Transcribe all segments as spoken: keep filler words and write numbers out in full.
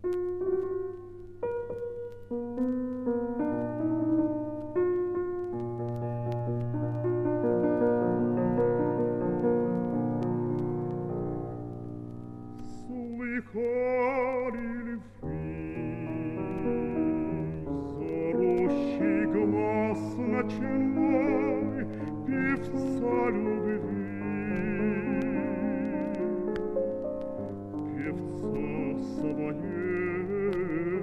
Слыхали ли вы за рощей глас ночной певца любви, певца своей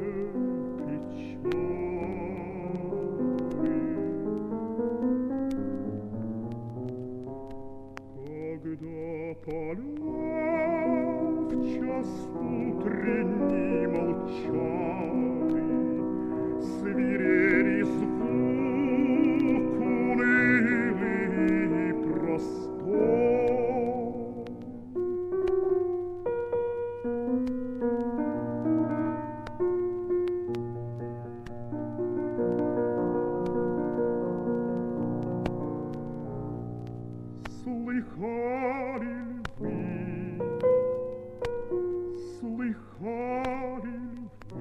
печали? Когда поля в час утренний молчали, свирели звук унылый и простой. Слыхали ли вы, слыхали ли вы?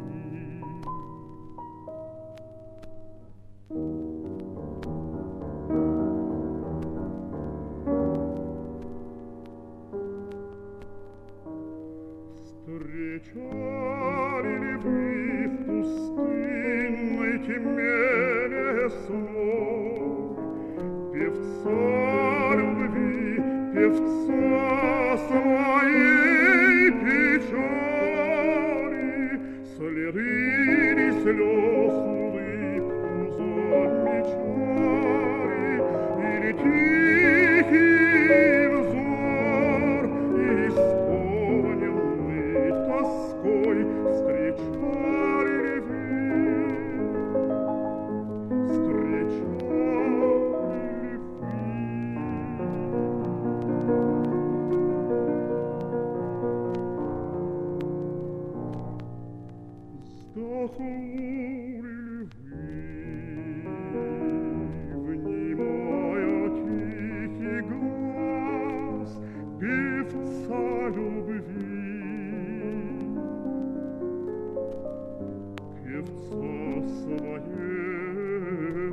Встречали ли вы в пустынной тьме лесной певца любви, певца своей печали? Следы ли слез улыбку замечали, или тихий взор, исполненный тоской, встречали ли вы, встречали ли вы? Вздохнули ли вы, внимая тихий глас певца любви, певца своей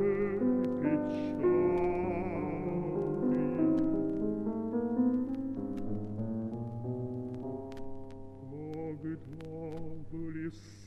печали? Когда в лесу